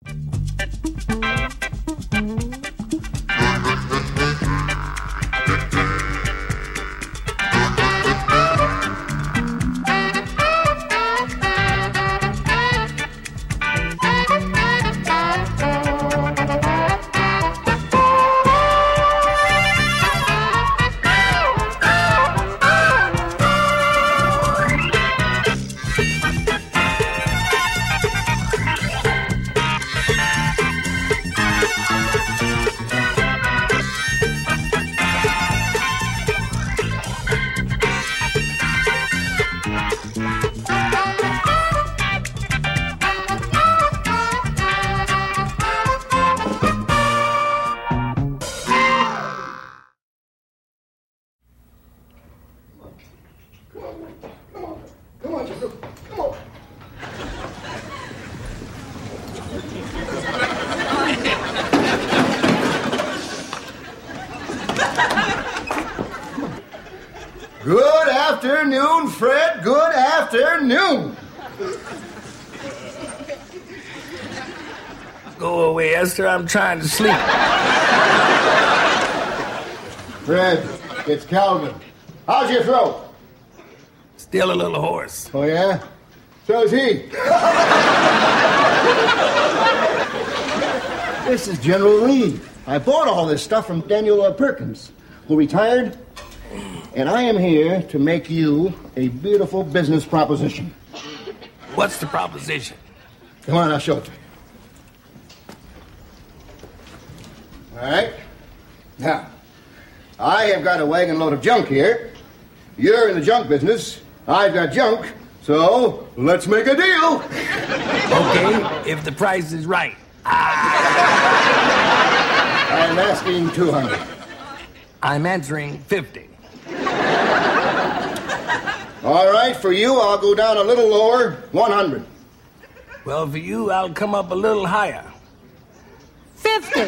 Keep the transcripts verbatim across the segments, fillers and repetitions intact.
Good afternoon, Fred. Good afternoon. Go away, Esther. I'm trying to sleep. Fred, it's Calvin. How's your throat? Still a little hoarse. Oh, yeah? So's he. This is General Lee. I bought all this stuff from Daniel uh, Perkins, who retired. And I am here to make you a beautiful business proposition. What's the proposition? Come on, I'll show it to you. All right. Now, I have got a wagon load of junk here. You're in the junk business. I've got junk. So, let's make a deal. Okay, if the price is right. I'm asking two hundred. I'm answering fifty. All right, for you, I'll go down a little lower, one hundred. Well, for you, I'll come up a little higher. fifty.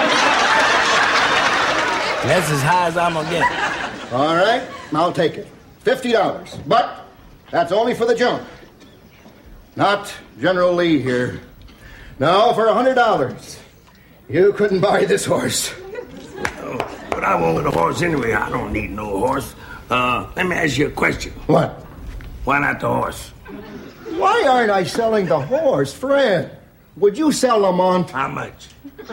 That's as high as I'm gonna get. All right, I'll take it. fifty dollars. But that's only for the junk. Not General Lee here. Now, for one hundred dollars, you couldn't buy this horse. Oh, but I wanted a horse anyway. I don't need no horse. Uh, let me ask you a question. What? Why not the horse? Why aren't I selling the horse, Fred? Would you sell Lamont? How much?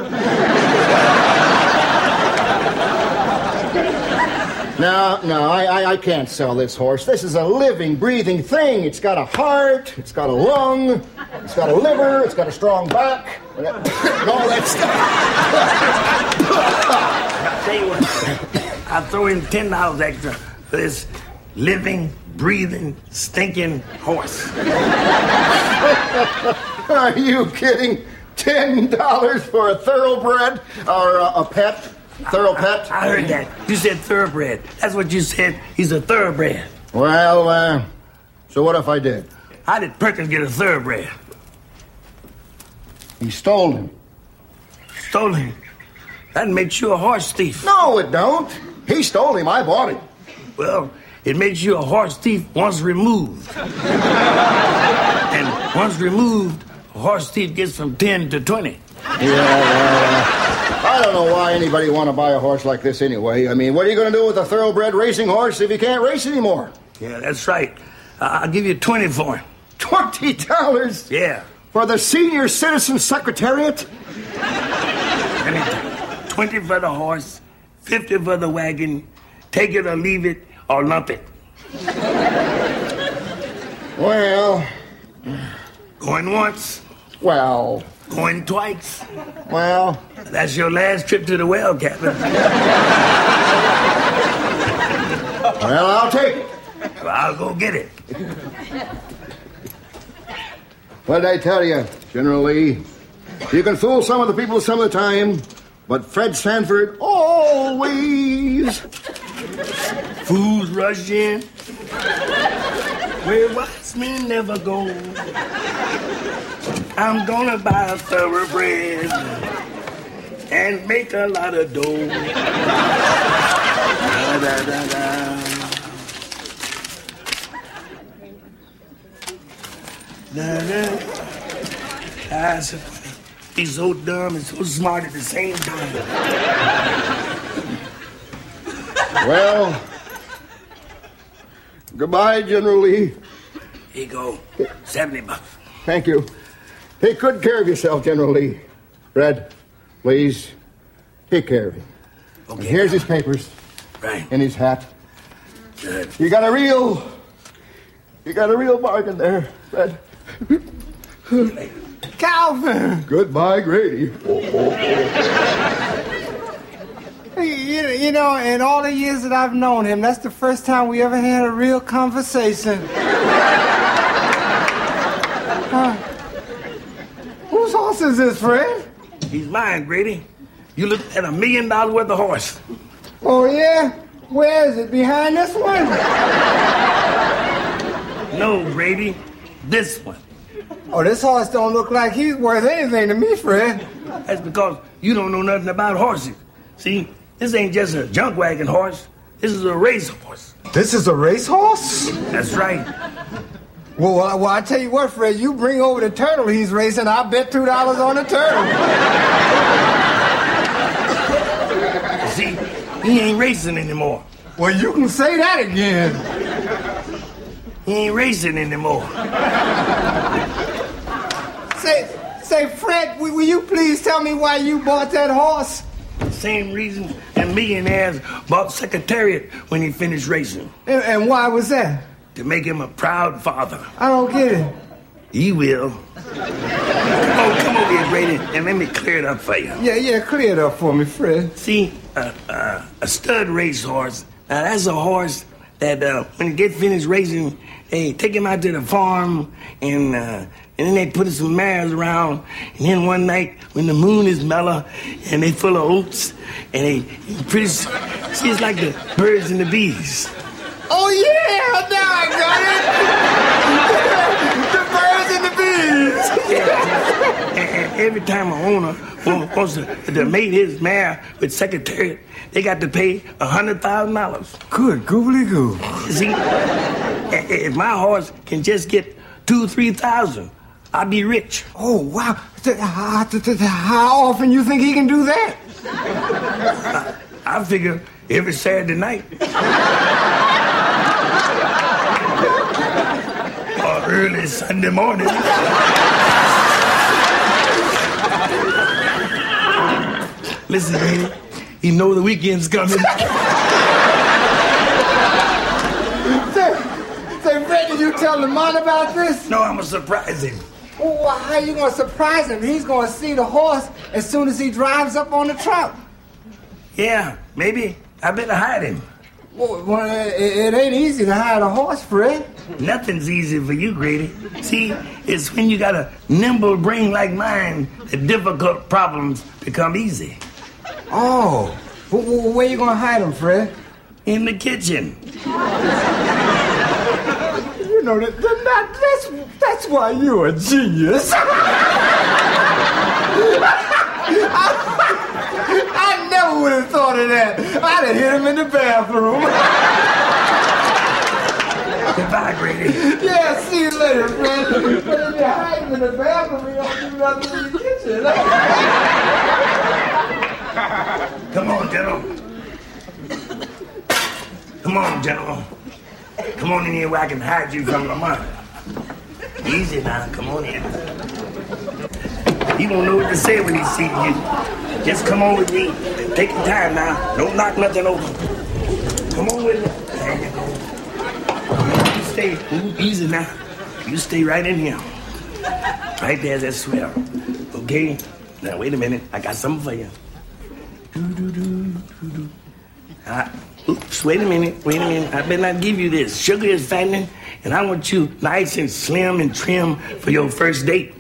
No, no, I, I, I can't sell this horse. This is a living, breathing thing. It's got a heart, it's got a lung, it's got a liver, it's got a strong back, and all that stuff. I'll tell you what, I'll throw in ten dollars extra for this living, breathing, stinking horse. Are you kidding? ten dollars for a thoroughbred or a, a pet? Thorough pet? I heard that. You said thoroughbred. That's what you said. He's a thoroughbred. Well, uh, so what if I did? How did Perkins get a thoroughbred? He stole him. Stole him? That makes you a horse thief. No, it don't. He stole him. I bought him. Well, it makes you a horse thief once removed. And once removed, a horse thief gets from ten to twenty. Yeah, well, uh, I don't know why anybody want to buy a horse like this anyway. I mean, what are you going to do with a thoroughbred racing horse if you can't race anymore? Yeah, that's right. Uh, I'll give you twenty for him. twenty dollars? Yeah. For the senior citizen secretariat? Anything. twenty for the horse, fifty for the wagon. Take it or leave it or lump it. Well... Going once. Well... Going twice. Well... That's your last trip to the well, Captain. Well, I'll take it. Well, I'll go get it. What did I tell you, General Lee? You can fool some of the people some of the time, but Fred Sanford always... Fools rush in where wise men never go. I'm gonna buy a thoroughbred and make a lot of dough. Da, da, da, da. Da, da. That's so funny. He's so dumb and so smart at the same time. Well, goodbye, General Lee. Here you go. seventy bucks. Thank you. Take good care of yourself, General Lee. Fred, please, take care of him. Okay. And here's his papers. Right. And his hat. Good. You got a real... You got a real bargain there, Fred. Calvin! Goodbye, Grady. You, you know, in all the years that I've known him, that's the first time we ever had a real conversation. uh, whose horse is this, Fred? He's mine, Grady. You looked at a million dollars worth of horse. Oh, yeah? Where is it? Behind this one? No, Grady. This one. Oh, this horse don't look like he's worth anything to me, Fred. That's because you don't know nothing about horses. See, this ain't just a junk wagon horse. This is a race horse. This is a racehorse? That's right. Well, well, well, I tell you what, Fred, you bring over the turtle he's racing, I'll bet two dollars on the turtle. See, he ain't racing anymore. Well, you can say that again. He ain't racing anymore. Say, say, Fred, will, will you please tell me why you bought that horse? Same reason that millionaires bought Secretariat when he finished racing. And, and why was that? To make him a proud father. I don't get it. He will. Come on, come over here, Grady, and let me clear it up for you. Yeah, yeah, clear it up for me, Fred. See, uh, uh, a stud racehorse, now that's a horse that uh, when he get finished racing, they take him out to the farm and uh, and then they put some mares around. And then one night when the moon is mellow and they full of oats and they pretty, see, it's like the birds and the bees. Oh, yeah, now I got it. The birds and the bees. Yeah. And, and every time an owner wants to, to mate his mare with Secretariat, they got to pay one hundred thousand dollars. Good googly goo. See, if my horse can just get two, three thousand, I'll be rich. Oh, wow. How often you think he can do that? I, I figure every Saturday night. Or early Sunday morning. Listen, baby, you know the weekend's coming. Say, say, Fred, did you tell Lamont about this? No, I'm gonna surprise him. Well, how are you going to surprise him? He's going to see the horse as soon as he drives up on the truck. Yeah, maybe I better hide him. Well, well it, it ain't easy to hide a horse, Fred. Nothing's easy for you, Grady. See, it's when you got a nimble brain like mine that difficult problems become easy. Oh, well, well, where you going to hide him, Fred? In the kitchen. You know, that, that, that's, that's why you're a genius. I, I never would have thought of that. I'd have hit him in the bathroom. Goodbye, Grady. Yeah, see you later, Fred. But if you hide him in the bathroom, you don't do nothing in the kitchen. Come on, General. Come on, General. Come on in here where I can hide you from Lamont. Easy now, come on in. He won't know what to say when he sees you. Just come on with me. Take your time now. Don't knock nothing over. Come on with me. There you go. You stay ooh, easy now. You stay right in here. Right there's that swell. Okay? Now, wait a minute. I got something for you. Do-do-do-do-do. Ah, oops, wait a minute, wait a minute. I better not give you this. Sugar is fattening, and I want you nice and slim and trim for your first date.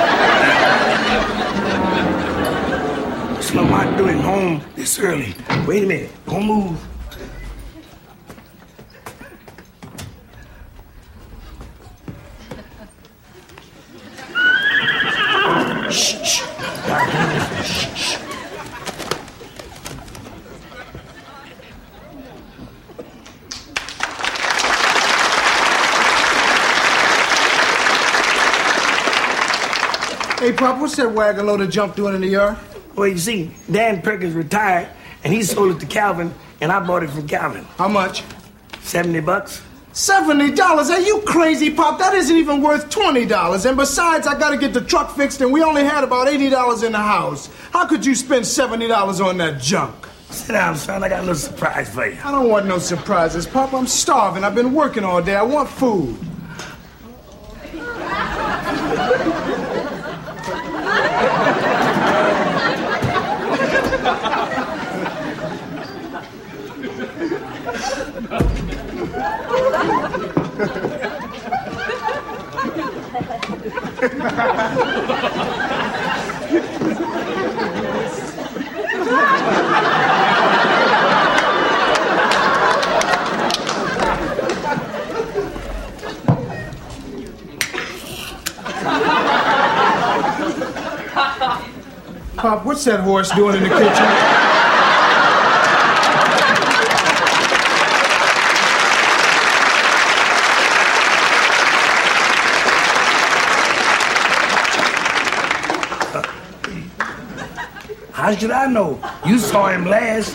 What's Lamont doing home this early? Wait a minute, don't move. Shh, shh. Shh, shh. Hey, Pop, what's that wagon load of junk doing in the yard? Well, you see, Dan Perkins retired, and he sold it to Calvin, and I bought it from Calvin. How much? Seventy bucks. Seventy dollars? Are you crazy, Pop? That isn't even worth twenty dollars. And besides, I gotta get the truck fixed, and we only had about eighty dollars in the house. How could you spend seventy dollars on that junk? Sit down, son. I got a little surprise for you. I don't want no surprises, Pop. I'm starving. I've been working all day. I want food. Pop, what's that horse doing in the kitchen? How should I know? You saw him last.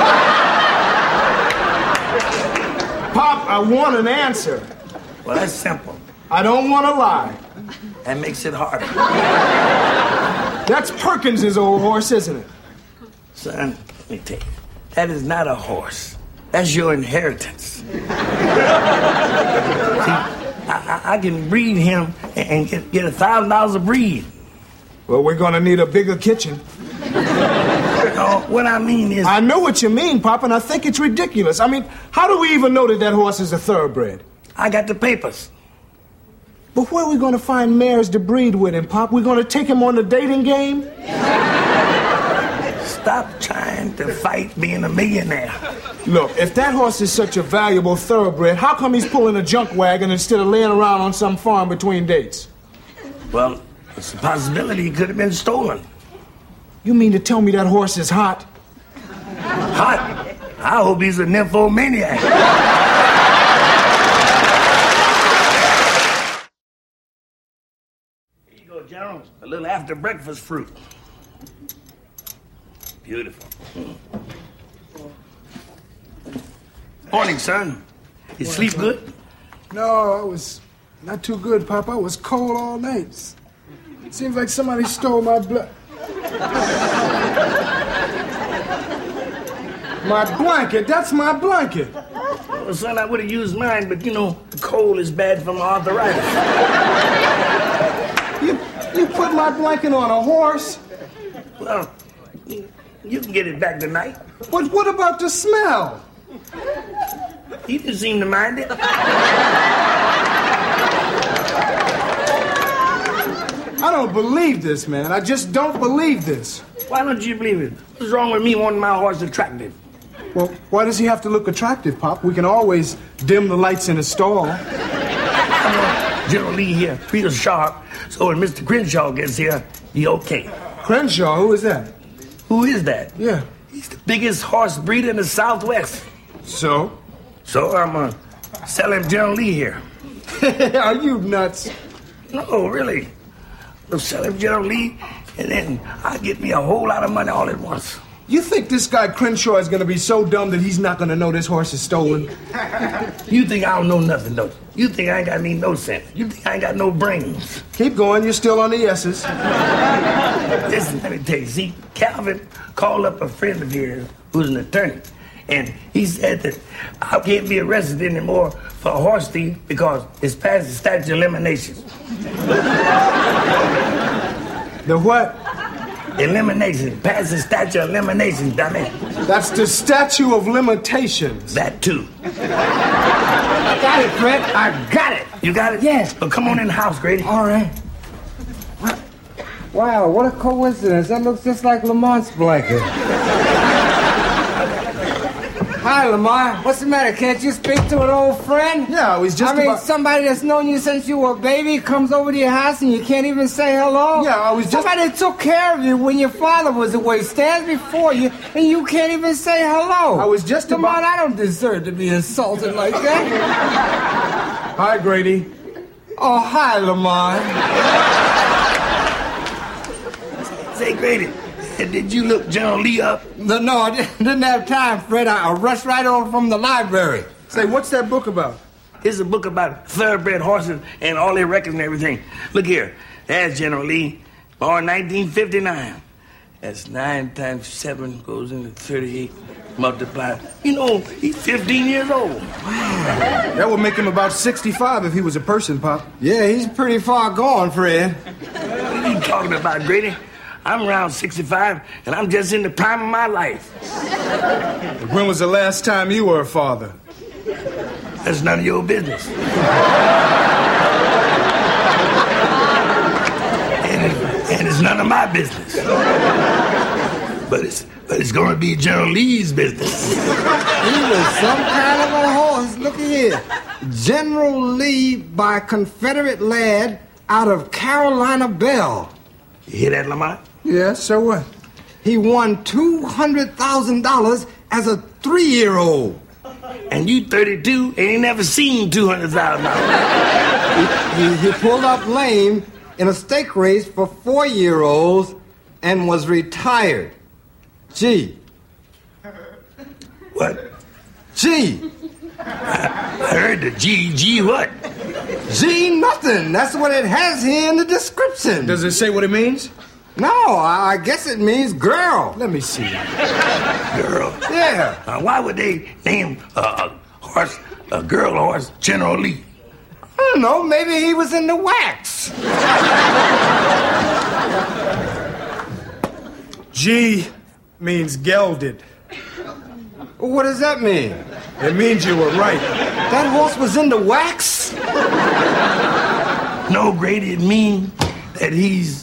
Pop, I want an answer. Well, that's simple. I don't want to lie. That makes it harder. That's Perkins' old horse, isn't it? Son, let me tell you, that is not a horse. That's your inheritance. See, I, I, I can breed him and, and get, get a thousand dollars a breed. Well, we're gonna need a bigger kitchen. No, what I mean is... I know what you mean, Pop, and I think it's ridiculous. I mean, how do we even know that that horse is a thoroughbred? I got the papers. But where are we going to find mares to breed with him, Pop? We're going to take him on the dating game? Stop trying to fight being a millionaire. Look, if that horse is such a valuable thoroughbred, how come he's pulling a junk wagon instead of laying around on some farm between dates? Well, it's a possibility he could have been stolen. You mean to tell me that horse is hot? Hot? I hope he's a nymphomaniac. General, a little after breakfast fruit. Beautiful. Mm. Morning, son. You sleep good? No, I was not too good, Pop. I was cold all night. Seems like somebody stole my blood. My blanket. That's my blanket. Well, son, I would have used mine, but you know, the cold is bad for my arthritis. You, you put my blanket on a horse? Well, you can get it back tonight. But what about the smell? He didn't seem to mind it. I don't believe this, man. I just don't believe this. Why don't you believe it? What's wrong with me wanting my horse attractive? Well, why does he have to look attractive, Pop? We can always dim the lights in the stall. General Lee here, real sharp, so when Mister Crenshaw gets here, he okay. Crenshaw? Who is that? Who is that? Yeah. He's the biggest horse breeder in the Southwest. So? So I'm gonna sell him General Lee here. Are you nuts? No, really. We'll sell him General Lee, and then I'll get me a whole lot of money all at once. You think this guy Crenshaw is going to be so dumb that he's not going to know this horse is stolen? You think I don't know nothing, don't you? You think I ain't got any no sense. You think I ain't got no brains. Keep going. You're still on the yeses. Listen, let me tell you. See, Calvin called up a friend of his who's an attorney, and he said that I can't be arrested anymore for a horse thief because it's past the statute of limitations. The what? Elimination. Past the statute of limitations, dummy. That's the statute of limitations. That too. I got it, Fred. I got it. You got it? Yes. Well, come on in the house, Grady. All right. Wow, what a coincidence. That looks just like Lamont's blanket. Hi, Lamont. What's the matter? Can't you speak to an old friend? Yeah, I was just I mean, about... somebody that's known you since you were a baby comes over to your house and you can't even say hello? Yeah, I was just... Somebody that took care of you when your father was away stands before you and you can't even say hello. I was just Lamont, about... I don't deserve to be insulted like that. Hi, Grady. Oh, hi, Lamont. Grady, did you look General Lee up? No, no, I didn't have time, Fred. I, I rushed right over from the library. Say, what's that book about? It's a book about thoroughbred horses and all their records and everything. Look here. There's General Lee, born nineteen fifty-nine. That's nine times seven goes into thirty-eight. Multiplied. You know, he's fifteen years old. That would make him about sixty-five if he was a person, Pop. Yeah, he's pretty far gone, Fred. What are you talking about, Grady? I'm around sixty-five, and I'm just in the prime of my life. When was the last time you were a father? That's none of your business. and, it, and it's none of my business. But it's but it's gonna be General Lee's business. He was some kind of a horse. Look at here. General Lee by Confederate lad out of Carolina Belle. You hear that, Lamont? Yeah, so what? He won two hundred thousand dollars as a three-year-old. And you thirty-two and ain't never seen two hundred thousand dollars. He, he, he pulled up lame in a stake race for four-year-olds and was retired. Gee. What? Gee. I, I heard the G. G what? Gee nothing. That's what it has here in the description. Does it say what it means? No, I, I guess it means girl. Let me see. Girl? Yeah. Uh, why would they name uh, a horse, a girl horse, General Lee? I don't know. Maybe he was in the wax. G means gelded. What does that mean? It means you were right. That horse was in the wax? No, Grady, it means that he's...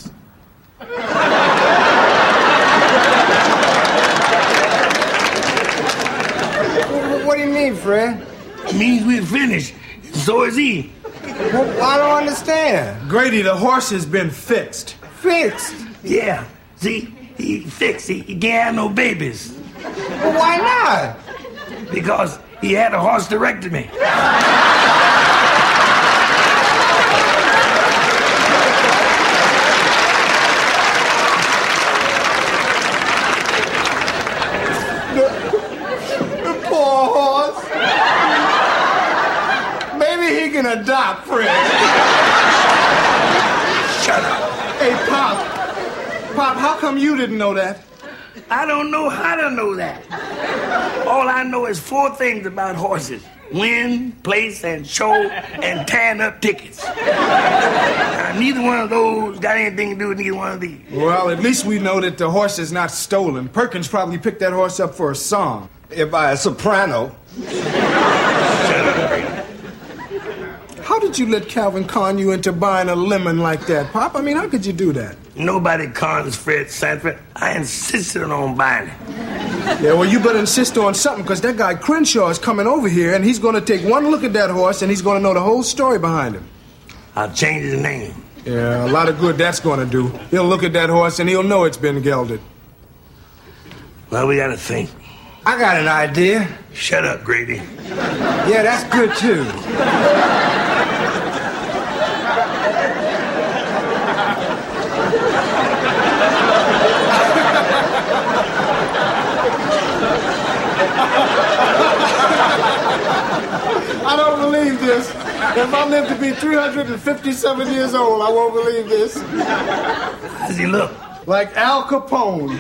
What do you mean, Fred? It means we're finished. So is he. Well, I don't understand. Grady, the horse has been fixed. Fixed? Yeah. See, he fixed. He, he can't have no babies. Well, why not? Because he had a horse hysterectomy. Can adopt, Fred. Shut up. Hey, Pop. Pop, how come you didn't know that? I don't know how to know that. All I know is four things about horses. Win, place, and show, and tying up tickets. Now, neither one of those got anything to do with neither one of these. Well, at least we know that the horse is not stolen. Perkins probably picked that horse up for a song. If by a soprano. Shut up, Brady. How did you let Calvin con you into buying a lemon like that, Pop? I mean, how could you do that? Nobody cons Fred Sanford. I insisted on buying it. Yeah, well, you better insist on something, because that guy Crenshaw is coming over here, and he's going to take one look at that horse, and he's going to know the whole story behind him. I'll change his name. Yeah, a lot of good that's going to do. He'll look at that horse, and he'll know it's been gelded. Well, we got to think. I got an idea. Shut up, Grady. Yeah, that's good, too. I don't believe this. If I live to be three hundred fifty-seven years old, I won't believe this. How does he look? Like Al Capone.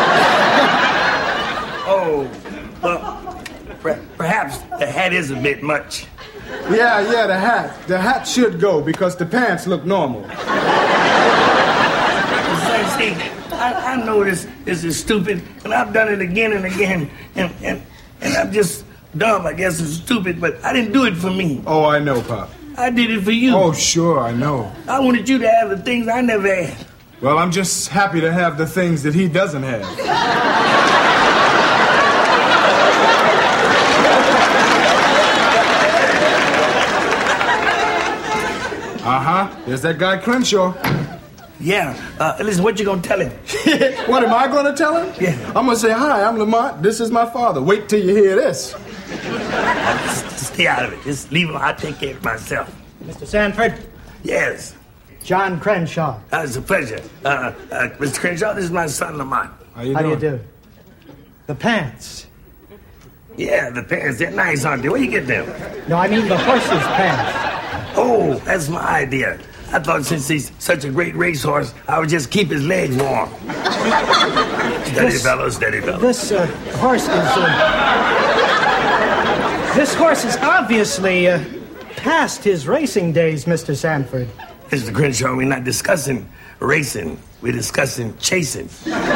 Oh, well, per- perhaps the hat is a bit much. Yeah, yeah, the hat. The hat should go, because the pants look normal. See, I, I know this, this is stupid, and I've done it again and again, and, and, and I'm just dumb, I guess, and stupid, but I didn't do it for me. Oh, I know, Pop. I did it for you. Oh, sure, I know. I wanted you to have the things I never had. Well, I'm just happy to have the things that he doesn't have. Uh-huh. There's that guy Crenshaw. Yeah. Uh, listen, what you gonna tell him? What, am I gonna tell him? Yeah. I'm gonna say, hi, I'm Lamont. This is my father. Wait till you hear this. Just stay out of it. Just leave him. I'll take care of it myself. Mister Sanford? Yes. John Crenshaw. Uh, it's a pleasure. Uh, uh, Mister Crenshaw, this is my son Lamont. How you How doing? do you do? The pants. Yeah, the pants, they're nice, aren't they? Where you get them? No, I mean the horse's pants. Oh, that's my idea. I thought since he's such a great racehorse, I would just keep his legs warm. Steady, This- fellow, steady, fellow. This uh, horse is. Uh, this horse is obviously uh, past his racing days, Mister Sanford. Mister Crenshaw, we're not discussing racing. We're discussing chasing.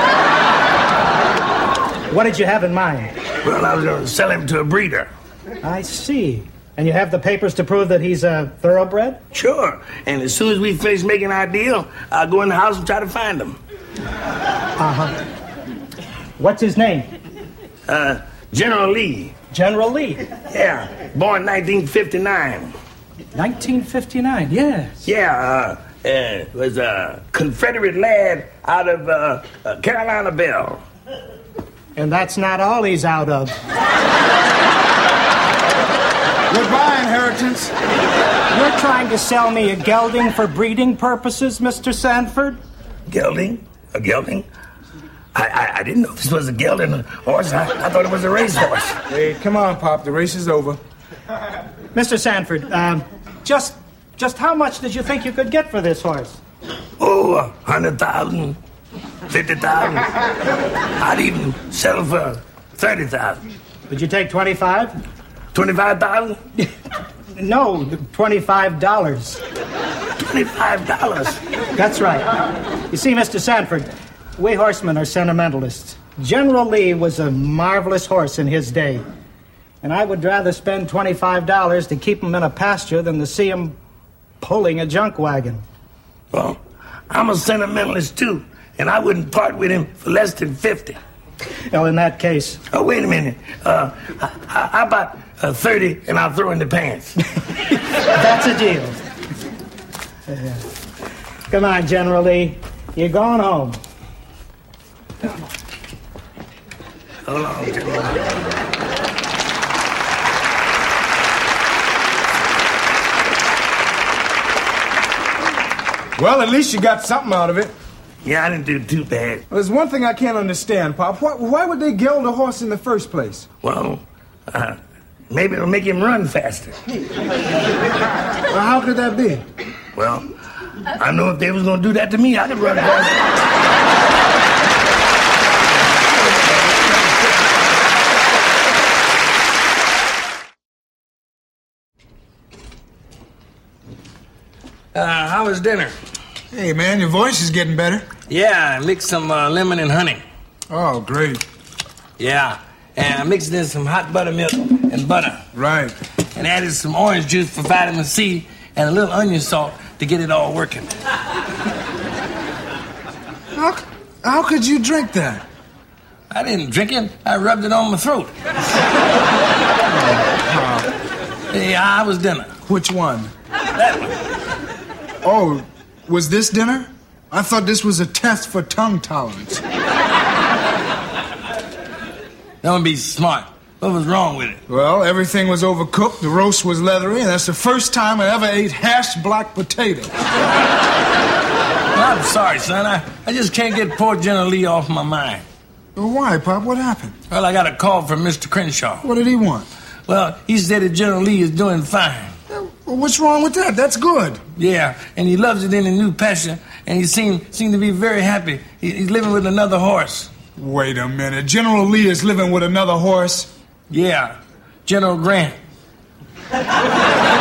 What did you have in mind? Well, I was going to sell him to a breeder. I see. And you have the papers to prove that he's a thoroughbred? Sure. And as soon as we finish making our deal, I'll go in the house and try to find him. Uh-huh. What's his name? Uh, General Lee. General Lee. Yeah, born nineteen fifty-nine. nineteen fifty-nine, yes. Yeah, uh, uh, was a Confederate lad out of uh, uh, Carolina Belle. And that's not all he's out of. Goodbye, inheritance. You're trying to sell me a gelding for breeding purposes, Mister Sanford? Gelding? A gelding? I, I, I didn't know this was a gelding horse. I, I thought it was a racehorse. Hey, come on, Pop. The race is over. Mister Sanford, um, just just how much did you think you could get for this horse? Oh, a hundred thousand, fifty thousand. I'd even settle for thirty thousand. Would you take twenty-five? Twenty-five thousand? No, twenty-five dollars. Twenty-five dollars. That's right. You see, Mister Sanford, we horsemen are sentimentalists. General Lee was a marvelous horse in his day. And I would rather spend twenty-five dollars to keep him in a pasture than to see him pulling a junk wagon. Well, I'm a sentimentalist too, and I wouldn't part with him for less than fifty. Well, in that case, Oh, wait a minute. Uh, how how about uh, thirty, and I'll throw in the pants? that's a deal. Uh, come on, General Lee. You're going home. Hold on, General. Well, at least you got something out of it. Yeah, I didn't do too bad. Well, there's one thing I can't understand, Pop. Why, why would they geld a horse in the first place? Well, uh, maybe it'll make him run faster. Well, how could that be? Well, I know if they was gonna do that to me, I'd run faster. Uh, how was dinner? Hey, man, your voice is getting better. Yeah, I mixed some uh, lemon and honey. Oh, great. Yeah, and I mixed in some hot buttermilk and butter. Right. And added some orange juice for vitamin C and a little onion salt to get it all working. How, how could you drink that? I didn't drink it. I rubbed it on my throat. Yeah, I was dinner. Which one? That one. Oh, was this dinner? I thought this was a test for tongue tolerance. Don't be smart. What was wrong with it? Well, everything was overcooked, the roast was leathery, and that's the first time I ever ate hashed black potato. Well, I'm sorry, son. I, I just can't get poor General Lee off my mind. Well, why, Pop? What happened? Well, I got a call from Mister Crenshaw. What did he want? Well, he said that General Lee is doing fine. Well, what's wrong with that? That's good. Yeah, and he loves it in a new pasture, and he seemed seemed to be very happy. He, he's living with another horse. Wait a minute. General Lee is living with another horse? Yeah, General Grant.